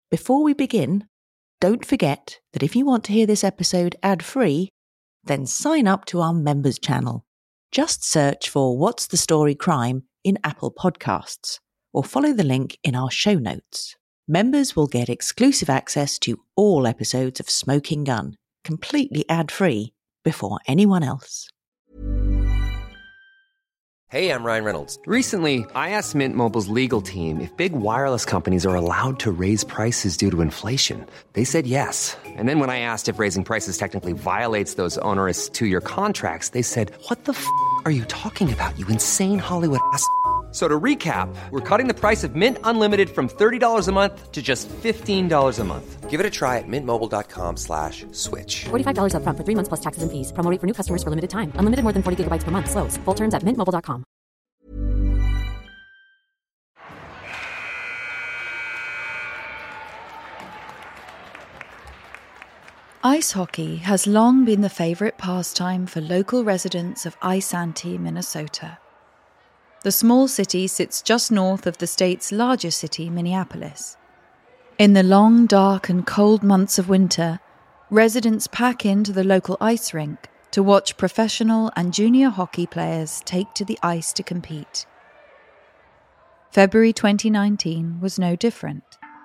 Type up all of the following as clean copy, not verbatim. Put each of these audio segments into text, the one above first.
Before we begin, don't forget that if you want to hear this episode ad-free, then sign up to our members channel. Just search for What's the Story Crime in Apple Podcasts, or follow the link in our show notes. Members will get exclusive access to all episodes of Smoking Gun, completely ad-free, before anyone else. Hey, I'm Ryan Reynolds. Recently, I asked Mint Mobile's legal team if big wireless companies are allowed to raise prices due to inflation. They said yes. And then when I asked if raising prices technically violates those onerous two-year contracts, they said, "What the f*** are you talking about, you insane Hollywood ass?" So to recap, we're cutting the price of Mint Unlimited from $30 a month to just $15 a month. Give it a try at mintmobile.com/switch. $45 up front for 3 months plus taxes and fees. Promo rate for new customers for limited time. Unlimited more than 40 gigabytes per month. Slows full terms at mintmobile.com. Ice hockey has long been the favourite pastime for local residents of Isanti, Minnesota. The small city sits just north of the state's larger city, Minneapolis. In the long, dark and cold months of winter, residents pack into the local ice rink to watch professional and junior hockey players take to the ice to compete. February 2019 was no different.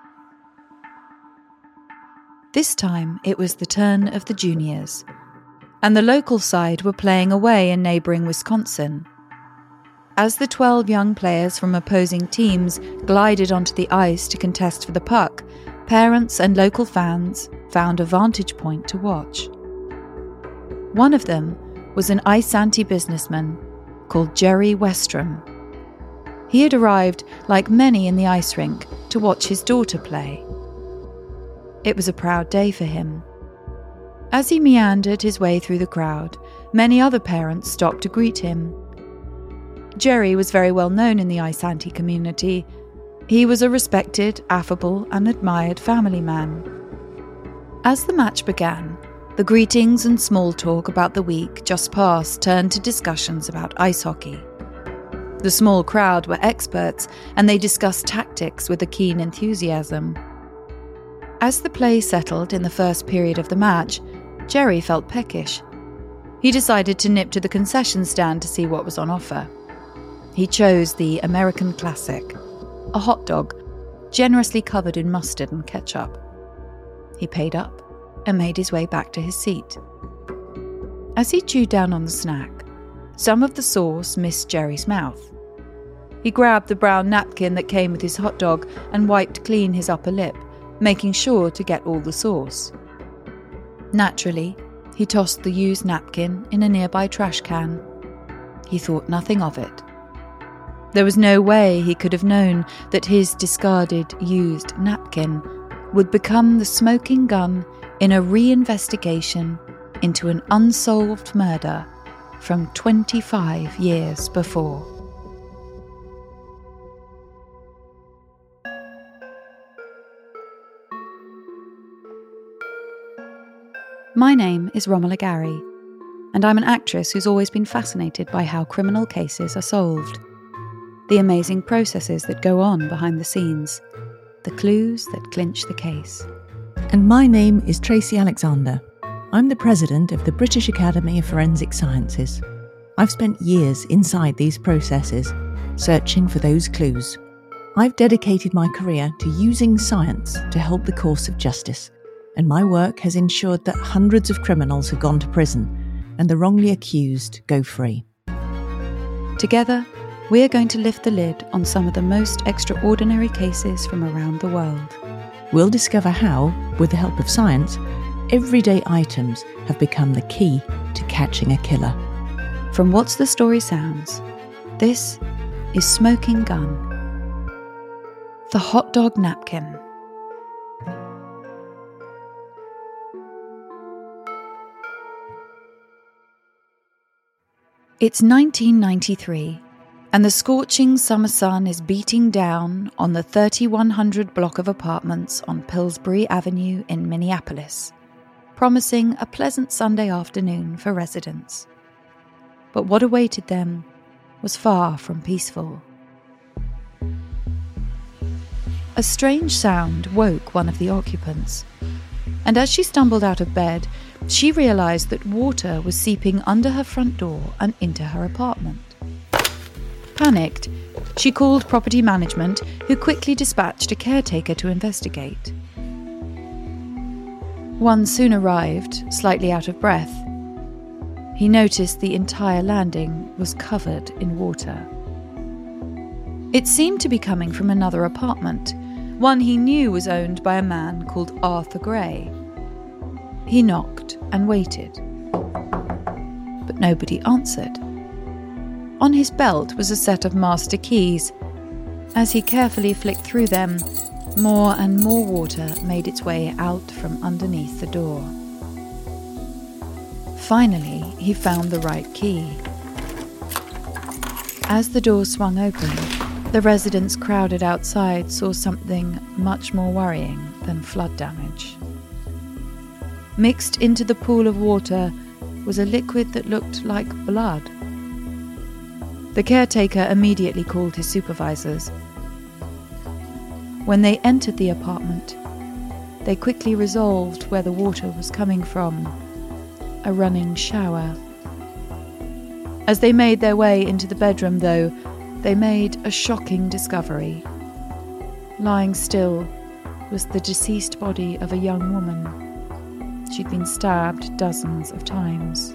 This time it was the turn of the juniors, and the local side were playing away in neighbouring Wisconsin. As the 12 young players from opposing teams glided onto the ice to contest for the puck, parents and local fans found a vantage point to watch. One of them was an Isanti businessman called Jerry Westrom. He had arrived, like many in the ice rink, to watch his daughter play. It was a proud day for him. As he meandered his way through the crowd, many other parents stopped to greet him. Jerry was very well known in the Isanti community. He was a respected, affable, and admired family man. As the match began, the greetings and small talk about the week just past turned to discussions about ice hockey. The small crowd were experts, and they discussed tactics with a keen enthusiasm. As the play settled in the first period of the match, Jerry felt peckish. He decided to nip to the concession stand to see what was on offer. He chose the American classic, a hot dog, generously covered in mustard and ketchup. He paid up and made his way back to his seat. As he chewed down on the snack, some of the sauce missed Jerry's mouth. He grabbed the brown napkin that came with his hot dog and wiped clean his upper lip, making sure to get all the sauce. Naturally, he tossed the used napkin in a nearby trash can. He thought nothing of it. There was no way he could have known that his discarded, used napkin would become the smoking gun in a reinvestigation into an unsolved murder from 25 years before. My name is Romola Gary, and I'm an actress who's always been fascinated by how criminal cases are solved. The amazing processes that go on behind the scenes, the clues that clinch the case. And my name is Tracy Alexander. I'm the president of the British Academy of Forensic Sciences. I've spent years inside these processes, searching for those clues. I've dedicated my career to using science to help the course of justice, and my work has ensured that hundreds of criminals have gone to prison and the wrongly accused go free. Together, we are going to lift the lid on some of the most extraordinary cases from around the world. We'll discover how, with the help of science, everyday items have become the key to catching a killer. From What's the Story Sounds, this is Smoking Gun. The hot dog napkin. It's 1993, and the scorching summer sun is beating down on the 3100 block of apartments on Pillsbury Avenue in Minneapolis, promising a pleasant Sunday afternoon for residents. But what awaited them was far from peaceful. A strange sound woke one of the occupants, and as she stumbled out of bed, she realised that water was seeping under her front door and into her apartment. Panicked, she called property management, who quickly dispatched a caretaker to investigate. One soon arrived, slightly out of breath. He noticed the entire landing was covered in water. It seemed to be coming from another apartment, one he knew was owned by a man called Arthur Gray. He knocked and waited, but nobody answered. On his belt was a set of master keys. As he carefully flicked through them, more and more water made its way out from underneath the door. Finally, he found the right key. As the door swung open, the residents crowded outside saw something much more worrying than flood damage. Mixed into the pool of water was a liquid that looked like blood. The caretaker immediately called his supervisors. When they entered the apartment, they quickly resolved where the water was coming from: a running shower. As they made their way into the bedroom, though, they made a shocking discovery. Lying still was the deceased body of a young woman. She'd been stabbed dozens of times.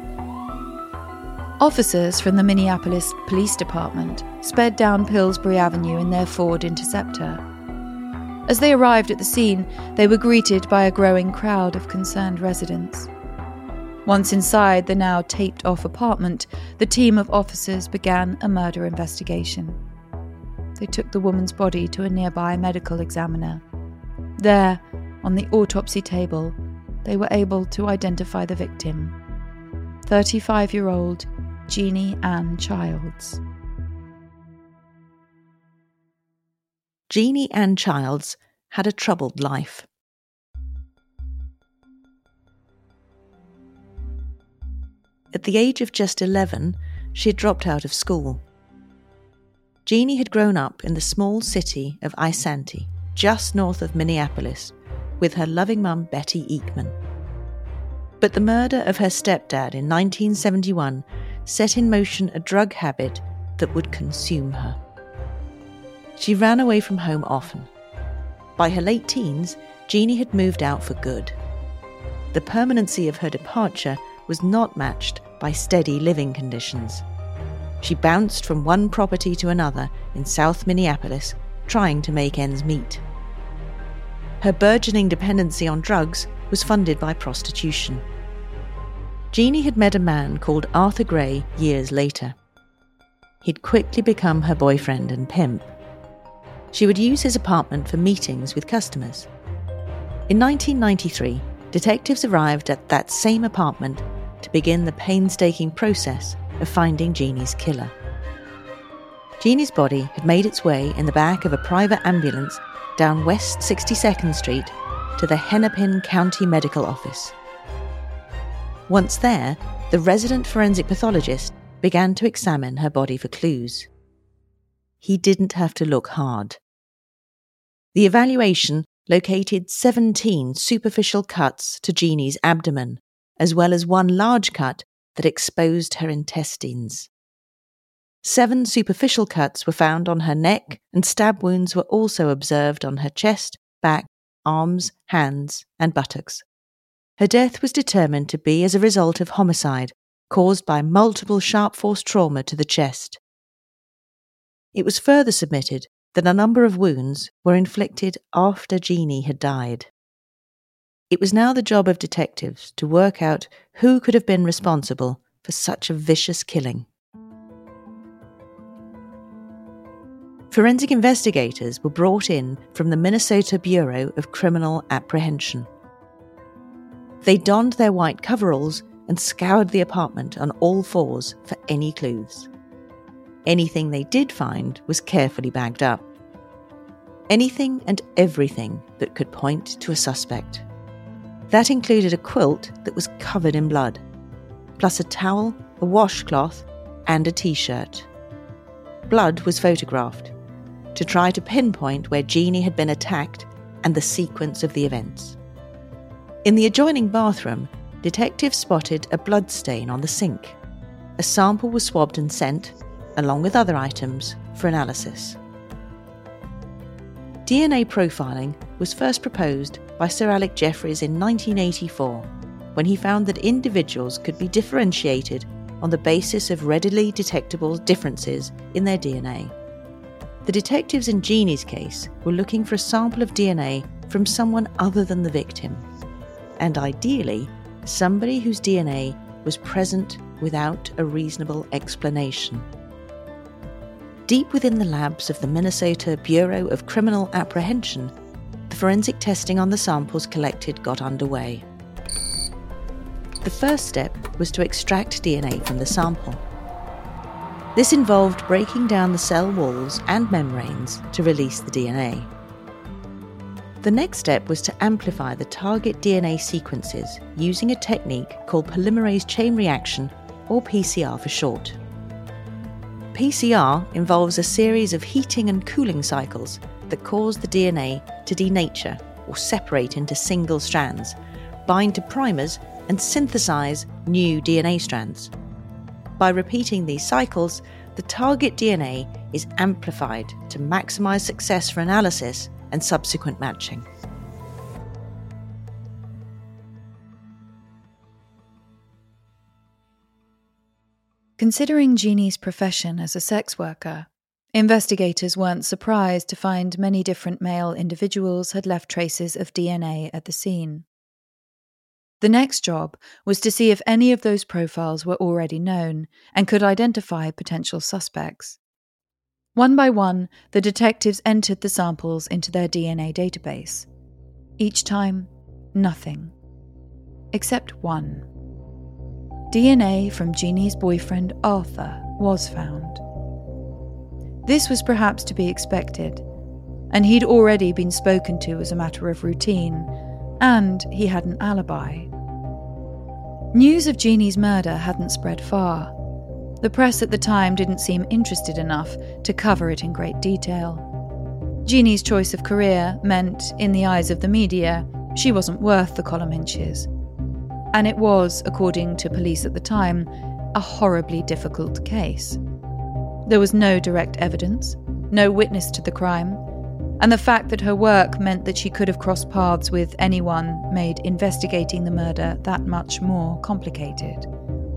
Officers from the Minneapolis Police Department sped down Pillsbury Avenue in their Ford Interceptor. As they arrived at the scene, they were greeted by a growing crowd of concerned residents. Once inside the now taped-off apartment, the team of officers began a murder investigation. They took the woman's body to a nearby medical examiner. There, on the autopsy table, they were able to identify the victim: 35-year-old Jeannie Ann Childs. Jeannie Ann Childs had a troubled life. At the age of just 11, she had dropped out of school. Jeannie had grown up in the small city of Isanti, just north of Minneapolis, with her loving mum Betty Eekman. But the murder of her stepdad in 1971 set in motion a drug habit that would consume her. She ran away from home often. By her late teens, Jeannie had moved out for good. The permanency of her departure was not matched by steady living conditions. She bounced from one property to another in South Minneapolis, trying to make ends meet. Her burgeoning dependency on drugs was funded by prostitution. Jeannie had met a man called Arthur Gray years later. He'd quickly become her boyfriend and pimp. She would use his apartment for meetings with customers. In 1993, detectives arrived at that same apartment to begin the painstaking process of finding Jeannie's killer. Jeannie's body had made its way in the back of a private ambulance down West 62nd Street to the Hennepin County Medical Office. Once there, the resident forensic pathologist began to examine her body for clues. He didn't have to look hard. The evaluation located 17 superficial cuts to Jeannie's abdomen, as well as one large cut that exposed her intestines. 7 superficial cuts were found on her neck, and stab wounds were also observed on her chest, back, arms, hands, and buttocks. Her death was determined to be as a result of homicide caused by multiple sharp force trauma to the chest. It was further submitted that a number of wounds were inflicted after Jeannie had died. It was now the job of detectives to work out who could have been responsible for such a vicious killing. Forensic investigators were brought in from the Minnesota Bureau of Criminal Apprehension. They donned their white coveralls and scoured the apartment on all fours for any clues. Anything they did find was carefully bagged up. Anything and everything that could point to a suspect. That included a quilt that was covered in blood, plus a towel, a washcloth, and a t-shirt. Blood was photographed. to try to pinpoint where Jeannie had been attacked and the sequence of the events. In the adjoining bathroom, detectives spotted a blood stain on the sink. A sample was swabbed and sent, along with other items, for analysis. DNA profiling was first proposed by Sir Alec Jeffreys in 1984, when he found that individuals could be differentiated on the basis of readily detectable differences in their DNA. The detectives in Jeannie's case were looking for a sample of DNA from someone other than the victim, and ideally, somebody whose DNA was present without a reasonable explanation. Deep within the labs of the Minnesota Bureau of Criminal Apprehension, the forensic testing on the samples collected got underway. The first step was to extract DNA from the sample. This involved breaking down the cell walls and membranes to release the DNA. The next step was to amplify the target DNA sequences using a technique called polymerase chain reaction, or PCR for short. PCR involves a series of heating and cooling cycles that cause the DNA to denature or separate into single strands, bind to primers, and synthesize new DNA strands. By repeating these cycles, the target DNA is amplified to maximize success for analysis and subsequent matching. Considering Jeannie's profession as a sex worker, investigators weren't surprised to find many different male individuals had left traces of DNA at the scene. The next job was to see if any of those profiles were already known and could identify potential suspects. One by one, the detectives entered the samples into their DNA database. Each time, nothing. Except one. DNA from Jeannie's boyfriend Arthur was found. This was perhaps to be expected, and he'd already been spoken to as a matter of routine, and he had an alibi. News of Jeannie's murder hadn't spread far. The press at the time didn't seem interested enough to cover it in great detail. Jeannie's choice of career meant, in the eyes of the media, she wasn't worth the column inches. And it was, according to police at the time, a horribly difficult case. There was no direct evidence, no witness to the crime, and the fact that her work meant that she could have crossed paths with anyone made investigating the murder that much more complicated.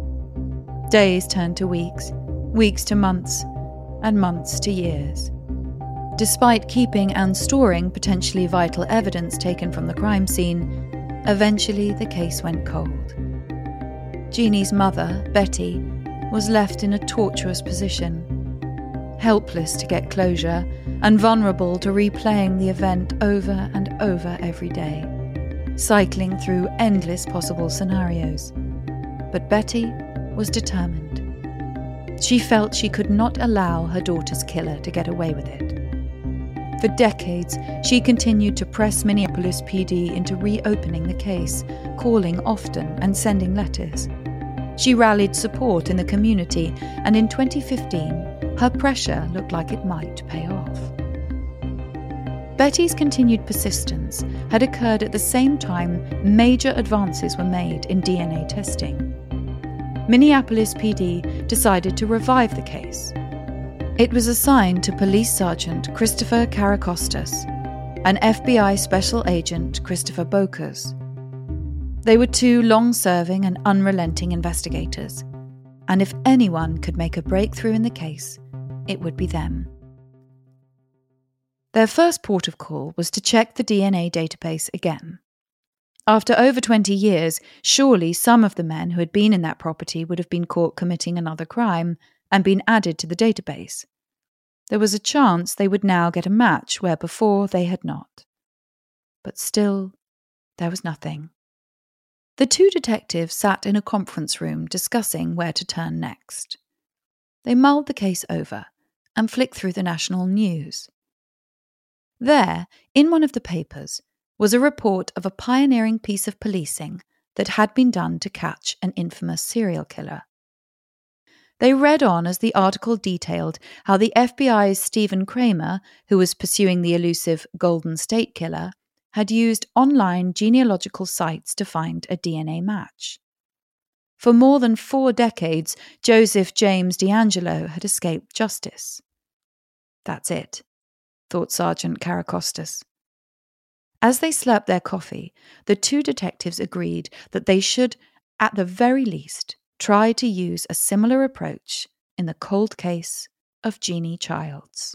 Days turned to weeks, weeks to months, and months to years. Despite keeping and storing potentially vital evidence taken from the crime scene, eventually the case went cold. Jeannie's mother, Betty, was left in a tortuous position, helpless to get closure and vulnerable to replaying the event over and over every day, cycling through endless possible scenarios. But Betty was determined. She felt she could not allow her daughter's killer to get away with it. For decades, she continued to press Minneapolis PD into reopening the case, calling often and sending letters. She rallied support in the community, and in 2015, her pressure looked like it might pay off. Betty's continued persistence had occurred at the same time major advances were made in DNA testing. Minneapolis PD decided to revive the case. It was assigned to Police Sergeant Christopher Karakostas and FBI Special Agent Christopher Bokers. They were two long-serving and unrelenting investigators, and if anyone could make a breakthrough in the case, it would be them. Their first port of call was to check the DNA database again. After over 20 years, surely some of the men who had been in that property would have been caught committing another crime and been added to the database. There was a chance they would now get a match where before they had not. But still, there was nothing. The two detectives sat in a conference room discussing where to turn next. They mulled the case over and flicked through the national news. There, in one of the papers, was a report of a pioneering piece of policing that had been done to catch an infamous serial killer. They read on as the article detailed how the FBI's Stephen Kramer, who was pursuing the elusive Golden State Killer, had used online genealogical sites to find a DNA match. For more than 4 decades, Joseph James DeAngelo had escaped justice. That's it, thought Sergeant Karakostas. As they slurped their coffee, the 2 detectives agreed that they should, at the very least, try to use a similar approach in the cold case of Jeannie Childs.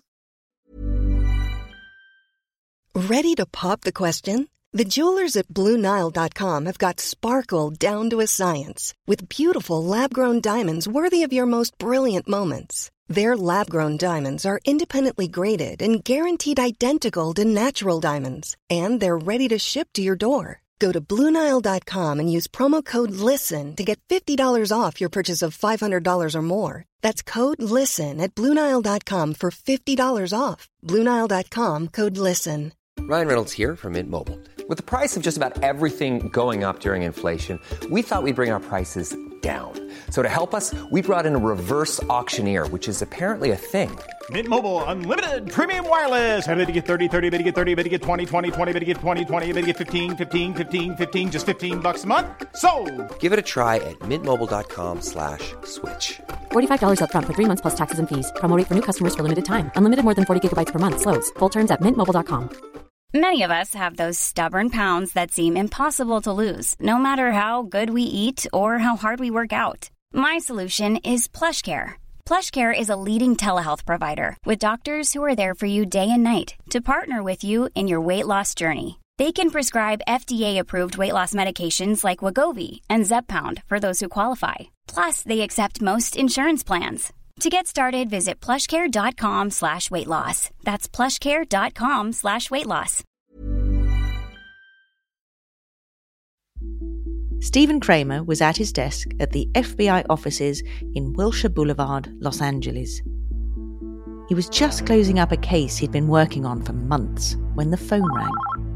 Ready to pop the question? The jewelers at BlueNile.com have got sparkle down to a science with beautiful lab-grown diamonds worthy of your most brilliant moments. Their lab-grown diamonds are independently graded and guaranteed identical to natural diamonds, and they're ready to ship to your door. Go to BlueNile.com and use promo code LISTEN to get $50 off your purchase of $500 or more. That's code LISTEN at BlueNile.com for $50 off. BlueNile.com, code LISTEN. Ryan Reynolds here from Mint Mobile. With the price of just about everything going up during inflation, we thought we'd bring our prices down. So to help us, we brought in a reverse auctioneer, which is apparently a thing. Mint Mobile Unlimited Premium Wireless. How to get 30, 30, bit to get 30, bit to get 20, 20, 20, bit to get 20, 20, bit to get 15, 15, 15, 15, just $15 a month? Sold! Give it a try at mintmobile.com/switch. $45 up front for 3 months plus taxes and fees. Promo rate for new customers for limited time. Unlimited more than 40 gigabytes per month. Slows full terms at mintmobile.com. Many of us have those stubborn pounds that seem impossible to lose, no matter how good we eat or how hard we work out. My solution is PlushCare. PlushCare is a leading telehealth provider with doctors who are there for you day and night to partner with you in your weight loss journey. They can prescribe FDA-approved weight loss medications like Wegovy and Zepbound for those who qualify. Plus, they accept most insurance plans. To get started, visit plushcare.com/weightloss. That's plushcare.com/weightloss. Stephen Kramer was at his desk at the FBI offices in Wilshire Boulevard, Los Angeles. He was just closing up a case he'd been working on for months when the phone rang.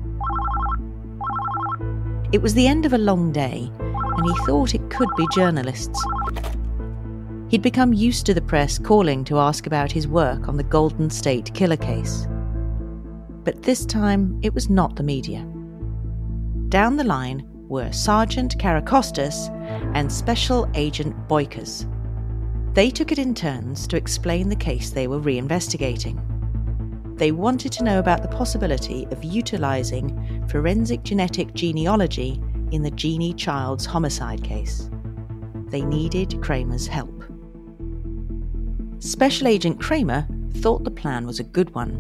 It was the end of a long day, and he thought it could be journalists. He'd become used to the press calling to ask about his work on the Golden State Killer case. But this time, it was not the media. Down the line were Sergeant Karakostas and Special Agent Boykers. They took it in turns to explain the case they were reinvestigating. They wanted to know about the possibility of utilising forensic genetic genealogy in the Jeannie Childs homicide case. They needed Kramer's help. Special Agent Kramer thought the plan was a good one.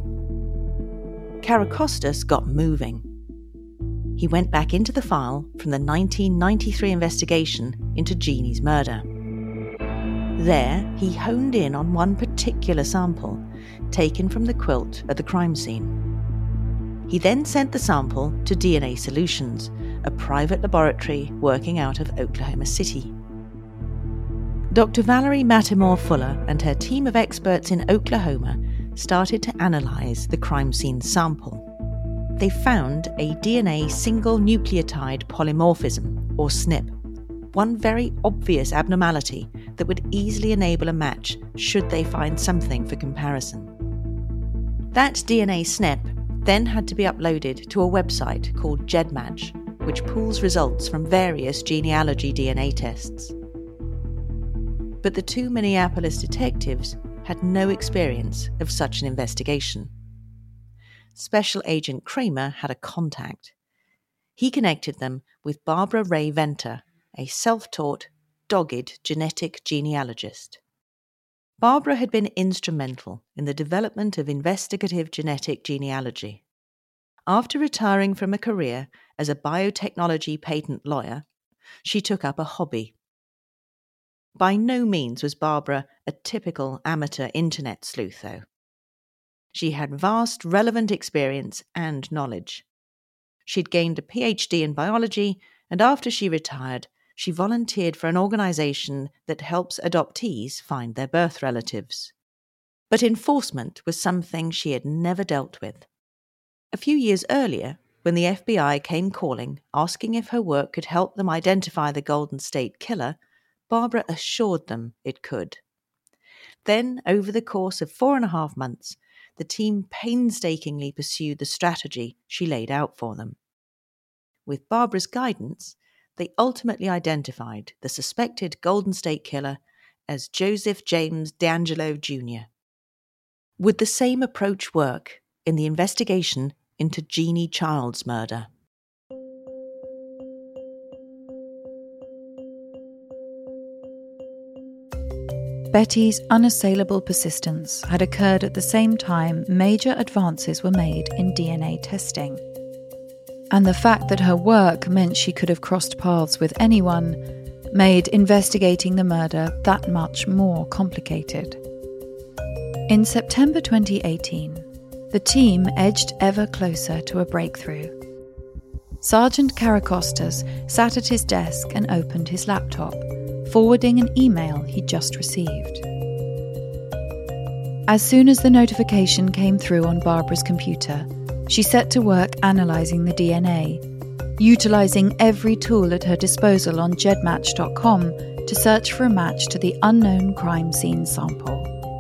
Karakostas got moving. He went back into the file from the 1993 investigation into Jeannie's murder. There, he honed in on one particular sample, taken from the quilt at the crime scene. He then sent the sample to DNA Solutions, a private laboratory working out of Oklahoma City. Dr. Valerie Matimore Fuller and her team of experts in Oklahoma started to analyse the crime scene sample. They found a DNA single nucleotide polymorphism, or SNP, one very obvious abnormality that would easily enable a match should they find something for comparison. That DNA SNP then had to be uploaded to a website called GEDmatch, which pools results from various genealogy DNA tests. But the 2 Minneapolis detectives had no experience of such an investigation. Special Agent Kramer had a contact. He connected them with Barbara Ray Venter, a self-taught, dogged genetic genealogist. Barbara had been instrumental in the development of investigative genetic genealogy. After retiring from a career as a biotechnology patent lawyer, she took up a hobby. By no means was Barbara a typical amateur internet sleuth, though. She had vast, relevant experience and knowledge. She'd gained a PhD in biology, and after she retired, she volunteered for an organisation that helps adoptees find their birth relatives. But enforcement was something she had never dealt with. A few years earlier, when the FBI came calling, asking if her work could help them identify the Golden State Killer, Barbara assured them it could. Then, over the course of 4.5 months, the team painstakingly pursued the strategy she laid out for them. With Barbara's guidance, they ultimately identified the suspected Golden State Killer as Joseph James D'Angelo Jr. Would the same approach work in the investigation into Jeannie Child's murder? Betty's unassailable persistence had occurred at the same time major advances were made in DNA testing. And the fact that her work meant she could have crossed paths with anyone made investigating the murder that much more complicated. In September 2018, the team edged ever closer to a breakthrough. Sergeant Karakostas sat at his desk and opened his laptop, forwarding an email he'd just received. As soon as the notification came through on Barbara's computer, she set to work analysing the DNA, utilising every tool at her disposal on gedmatch.com to search for a match to the unknown crime scene sample.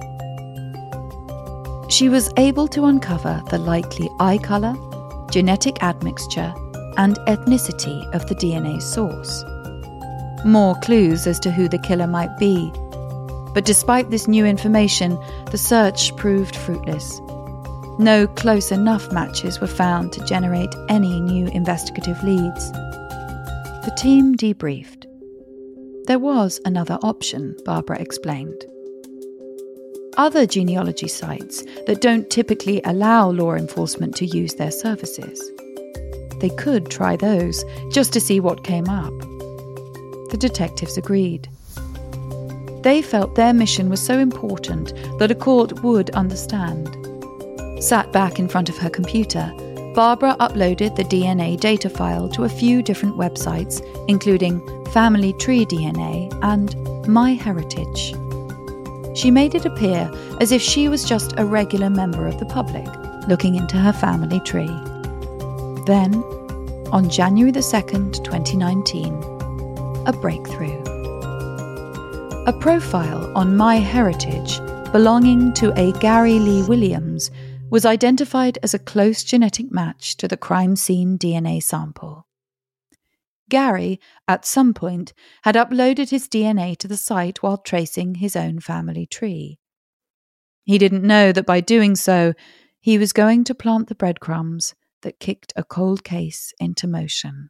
She was able to uncover the likely eye colour, genetic admixture, and ethnicity of the DNA source. More clues as to who the killer might be. But despite this new information, the search proved fruitless. No close enough matches were found to generate any new investigative leads. The team debriefed. There was another option, Barbara explained. Other genealogy sites that don't typically allow law enforcement to use their services. They could try those, just to see what came up. The detectives agreed. They felt their mission was so important that a court would understand. Sat back in front of her computer, Barbara uploaded the DNA data file to a few different websites, including Family Tree DNA and MyHeritage. She made it appear as if she was just a regular member of the public, looking into her family tree. Then, on January 2nd, 2019, a breakthrough. A profile on MyHeritage belonging to a Gary Lee Williams was identified as a close genetic match to the crime scene DNA sample. Gary, at some point, had uploaded his DNA to the site while tracing his own family tree. He didn't know that by doing so, he was going to plant the breadcrumbs that kicked a cold case into motion.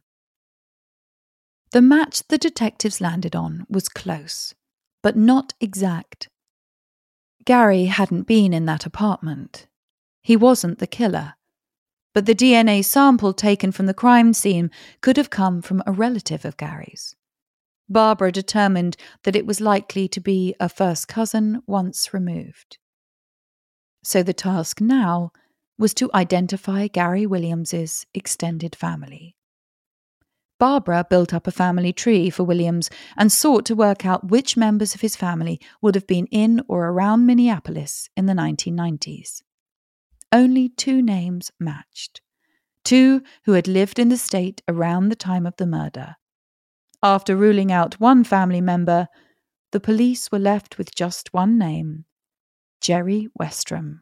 The match the detectives landed on was close, but not exact. Gary hadn't been in that apartment. He wasn't the killer. But the DNA sample taken from the crime scene could have come from a relative of Gary's. Barbara determined that it was likely to be a first cousin once removed. So the task now was to identify Gary Williams's extended family. Barbara built up a family tree for Williams and sought to work out which members of his family would have been in or around Minneapolis in the 1990s. Only 2 names matched. 2 who had lived in the state around the time of the murder. After ruling out one family member, the police were left with just one name: Jerry Westrom.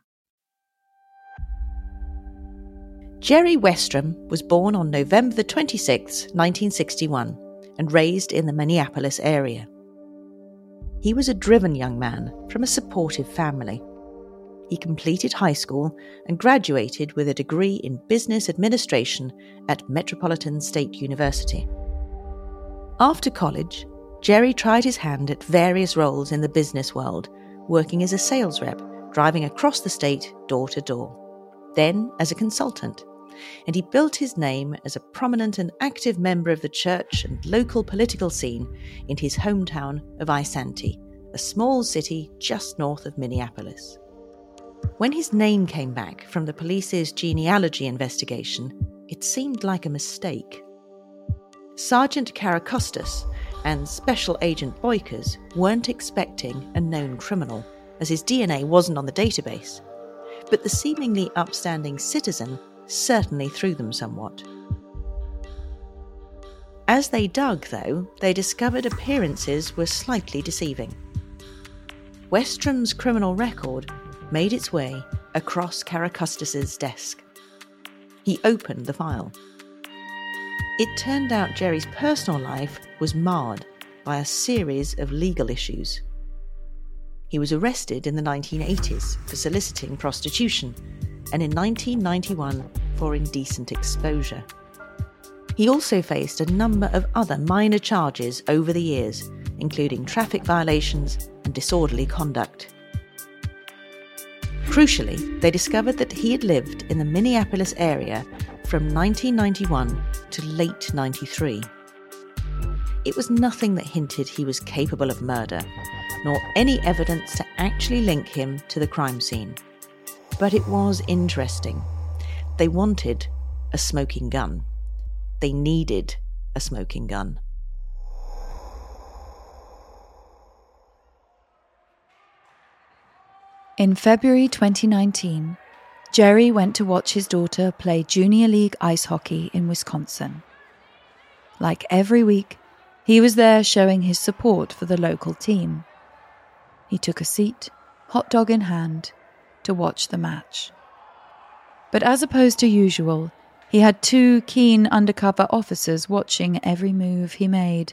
Jerry Westrom was born on November 26, 1961, and raised in the Minneapolis area. He was a driven young man from a supportive family. He completed high school and graduated with a degree in business administration at Metropolitan State University. After college, Jerry tried his hand at various roles in the business world, working as a sales rep, driving across the state door to door, then as a consultant, and he built his name as a prominent and active member of the church and local political scene in his hometown of Isanti, a small city just north of Minneapolis. When his name came back from the police's genealogy investigation, it seemed like a mistake. Sergeant Karakostas and Special Agent Boykers weren't expecting a known criminal, as his DNA wasn't on the database, but the seemingly upstanding citizen certainly threw them somewhat. As they dug, though, they discovered appearances were slightly deceiving. Westrum's criminal record made its way across Karakostas' desk. He opened the file. It turned out Jerry's personal life was marred by a series of legal issues. He was arrested in the 1980s for soliciting prostitution, and in 1991 for indecent exposure. He also faced a number of other minor charges over the years, including traffic violations and disorderly conduct. Crucially, they discovered that he had lived in the Minneapolis area from 1991 to late 93. It was nothing that hinted he was capable of murder, nor any evidence to actually link him to the crime scene. But it was interesting. They wanted a smoking gun. They needed a smoking gun. In February 2019, Jerry went to watch his daughter play Junior League ice hockey in Wisconsin. Like every week, he was there showing his support for the local team. He took a seat, hot dog in hand, to watch the match. But as opposed to usual, he had two keen undercover officers watching every move he made.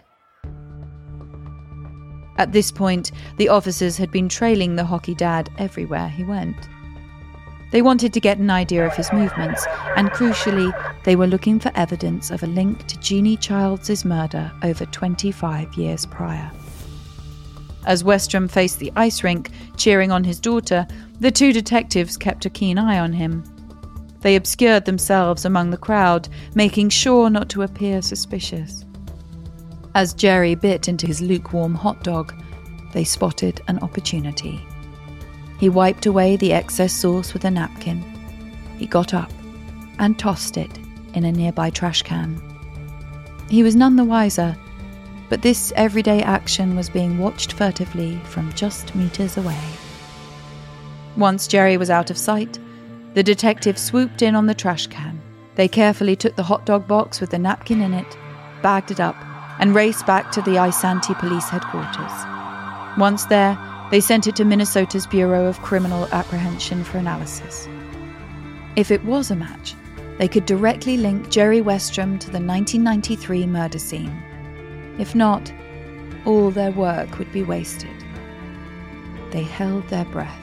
At this point, the officers had been trailing the hockey dad everywhere he went. They wanted to get an idea of his movements, and crucially, they were looking for evidence of a link to Jeannie Childs' murder over 25 years prior. As Westrum faced the ice rink, cheering on his daughter, the two detectives kept a keen eye on him. They obscured themselves among the crowd, making sure not to appear suspicious. As Jerry bit into his lukewarm hot dog, they spotted an opportunity. He wiped away the excess sauce with a napkin. He got up and tossed it in a nearby trash can. He was none the wiser, but this everyday action was being watched furtively from just meters away. Once Jerry was out of sight, the detective swooped in on the trash can. They carefully took the hot dog box with the napkin in it, bagged it up, and raced back to the Isanti Police Headquarters. Once there, they sent it to Minnesota's Bureau of Criminal Apprehension for analysis. If it was a match, they could directly link Jerry Westrum to the 1993 murder scene. If not, all their work would be wasted. They held their breath.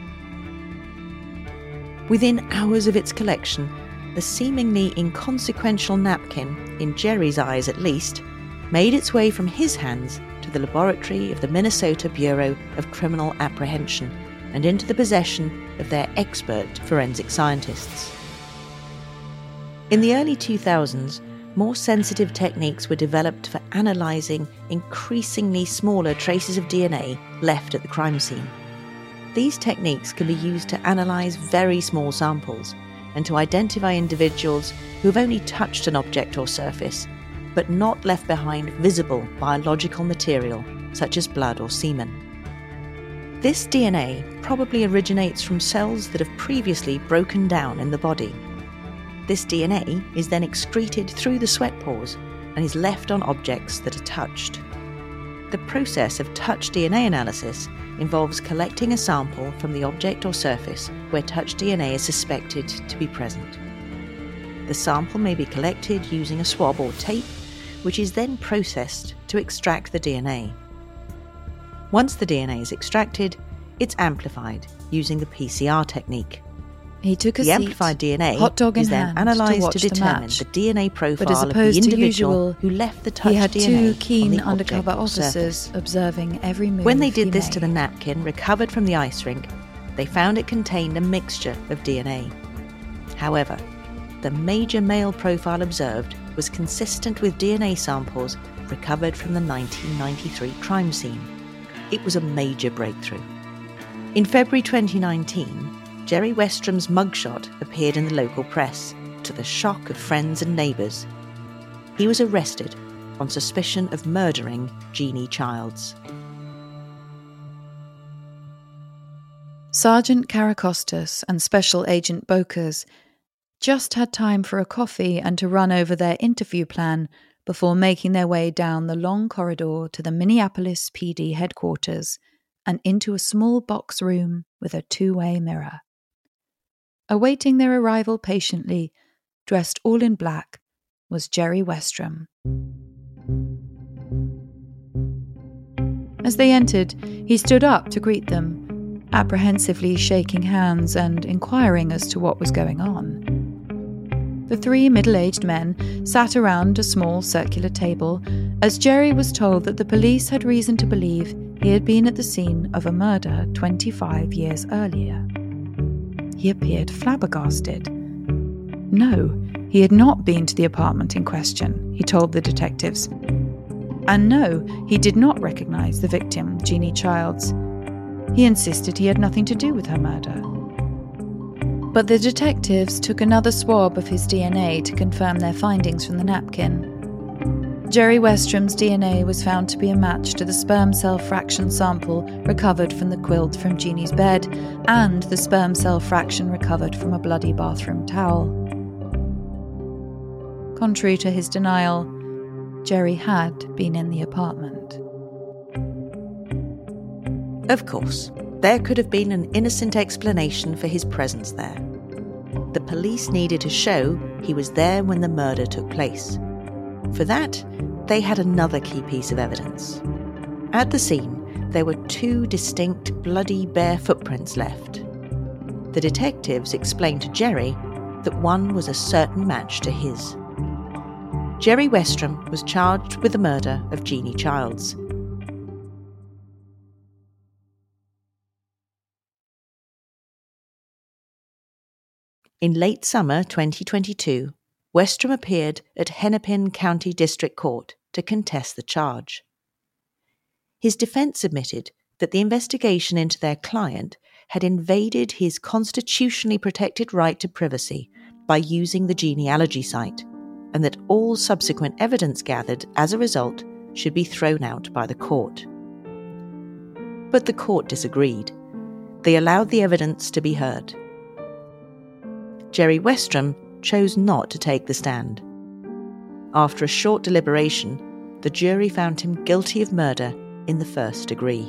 Within hours of its collection, the seemingly inconsequential napkin, in Jerry's eyes at least, made its way from his hands to the laboratory of the Minnesota Bureau of Criminal Apprehension and into the possession of their expert forensic scientists. In the early 2000s, more sensitive techniques were developed for analysing increasingly smaller traces of DNA left at the crime scene. These techniques can be used to analyse very small samples and to identify individuals who have only touched an object or surface, but not left behind visible biological material, such as blood or semen. This DNA probably originates from cells that have previously broken down in the body. This DNA is then excreted through the sweat pores and is left on objects that are touched. The process of touch DNA analysis involves collecting a sample from the object or surface where touch DNA is suspected to be present. The sample may be collected using a swab or tape, which is then processed to extract the DNA. Once the DNA is extracted, it's amplified using the PCR technique. He took a the seat, amplified DNA hot dog in is then hand, analysed to the determine match. the DNA profile But as of the opposed to individual usual, who left the touched he had DNA two on keen the undercover object or officers surface. observing every move When they did he this made. to the napkin recovered from the ice rink, they found it contained a mixture of DNA. However, the major male profile observed was consistent with DNA samples recovered from the 1993 crime scene. It was a major breakthrough. In February 2019, Jerry Westrum's mugshot appeared in the local press, to the shock of friends and neighbours. He was arrested on suspicion of murdering Jeannie Childs. Sergeant Karakostas and Special Agent Bokers just had time for a coffee and to run over their interview plan before making their way down the long corridor to the Minneapolis PD headquarters and into a small box room with a two-way mirror. Awaiting their arrival patiently, dressed all in black, was Jerry Westrom. As they entered, he stood up to greet them, apprehensively shaking hands and inquiring as to what was going on. The three middle-aged men sat around a small circular table as Jerry was told that the police had reason to believe he had been at the scene of a murder 25 years earlier. He appeared flabbergasted. No, he had not been to the apartment in question, he told the detectives. And no, he did not recognise the victim, Jeannie Childs. He insisted he had nothing to do with her murder. But the detectives took another swab of his DNA to confirm their findings from the napkin. Jerry Westrom's DNA was found to be a match to the sperm cell fraction sample recovered from the quilt from Jeannie's bed and the sperm cell fraction recovered from a bloody bathroom towel. Contrary to his denial, Jerry had been in the apartment. Of course, there could have been an innocent explanation for his presence there. The police needed to show he was there when the murder took place. For that, they had another key piece of evidence. At the scene, there were two distinct bloody bare footprints left. The detectives explained to Jerry that one was a certain match to his. Jerry Westrom was charged with the murder of Jeannie Childs. In late summer 2022, Westrom appeared at Hennepin County District Court to contest the charge. His defence admitted that the investigation into their client had invaded his constitutionally protected right to privacy by using the genealogy site, and that all subsequent evidence gathered as a result should be thrown out by the court. But the court disagreed. They allowed the evidence to be heard. Jerry Westrom chose not to take the stand. After a short deliberation, the jury found him guilty of murder in the first degree.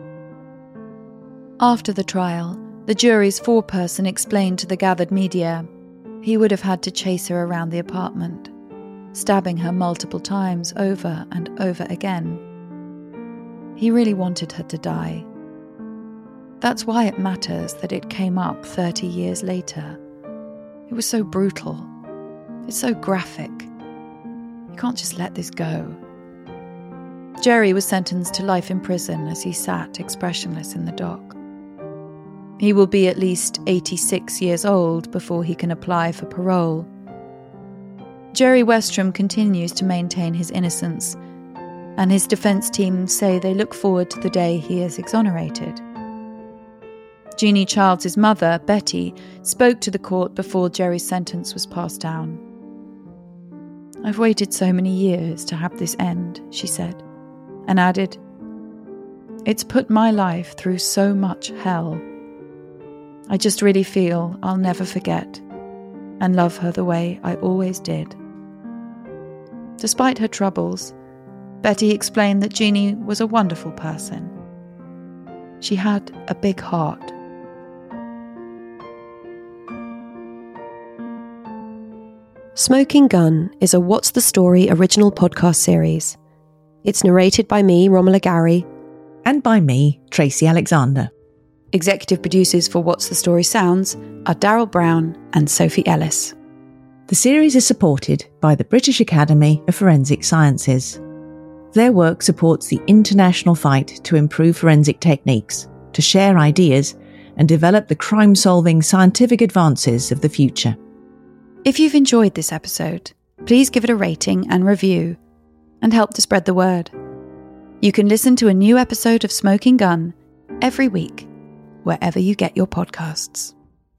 After the trial, the jury's foreperson explained to the gathered media he would have had to chase her around the apartment, stabbing her multiple times over and over again. He really wanted her to die. That's why it matters that it came up 30 years later. It was so brutal. It's so graphic. You can't just let this go. Jerry was sentenced to life in prison as he sat expressionless in the dock. He will be at least 86 years old before he can apply for parole. Jerry Westrom continues to maintain his innocence, and his defence team say they look forward to the day he is exonerated. Jeannie Childs' mother, Betty, spoke to the court before Jerry's sentence was passed down. "I've waited so many years to have this end," she said, and added, "It's put my life through so much hell. I just really feel I'll never forget and love her the way I always did." Despite her troubles, Betty explained that Jeannie was a wonderful person. She had a big heart. Smoking Gun is a What's the Story original podcast series. It's narrated by me, Romola Gary. And by me, Tracy Alexander. Executive producers for What's the Story Sounds are Daryl Brown and Sophie Ellis. The series is supported by the British Academy of Forensic Sciences. Their work supports the international fight to improve forensic techniques, to share ideas, and develop the crime-solving scientific advances of the future. If you've enjoyed this episode, please give it a rating and review, and help to spread the word. You can listen to a new episode of Smoking Gun every week, wherever you get your podcasts.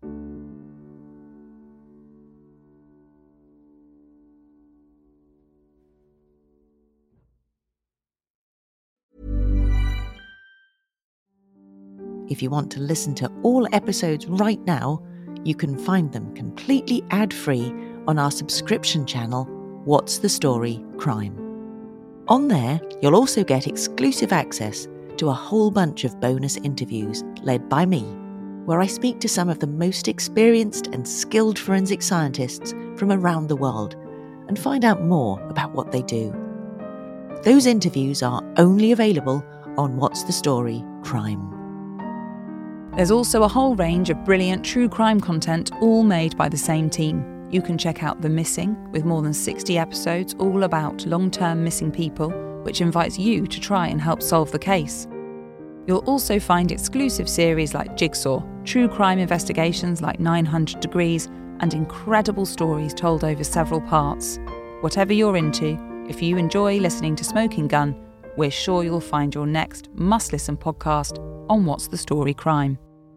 If you want to listen to all episodes right now, you can find them completely ad-free on our subscription channel, What's the Story Crime. On there, you'll also get exclusive access to a whole bunch of bonus interviews led by me, where I speak to some of the most experienced and skilled forensic scientists from around the world and find out more about what they do. Those interviews are only available on What's the Story Crime. There's also a whole range of brilliant true crime content, all made by the same team. You can check out The Missing, with more than 60 episodes all about long-term missing people, which invites you to try and help solve the case. You'll also find exclusive series like Jigsaw, true crime investigations like 900 Degrees, and incredible stories told over several parts. Whatever you're into, if you enjoy listening to Smoking Gun, we're sure you'll find your next must-listen podcast on What's the Story Crime.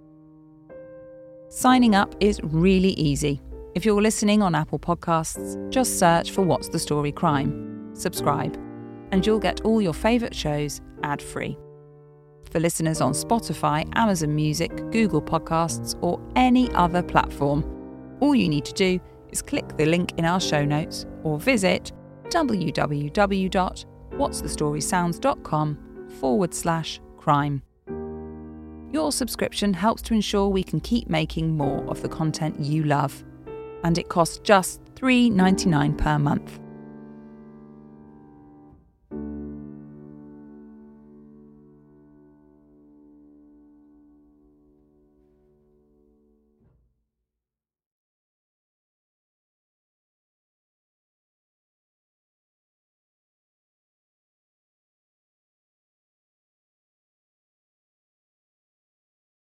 Signing up is really easy. If you're listening on Apple Podcasts, just search for What's the Story Crime, subscribe, and you'll get all your favourite shows ad-free. For listeners on Spotify, Amazon Music, Google Podcasts, or any other platform, all you need to do is click the link in our show notes or visit www.whatsthestorysounds.com/crime. Your subscription helps to ensure we can keep making more of the content you love, and it costs just $3.99 per month.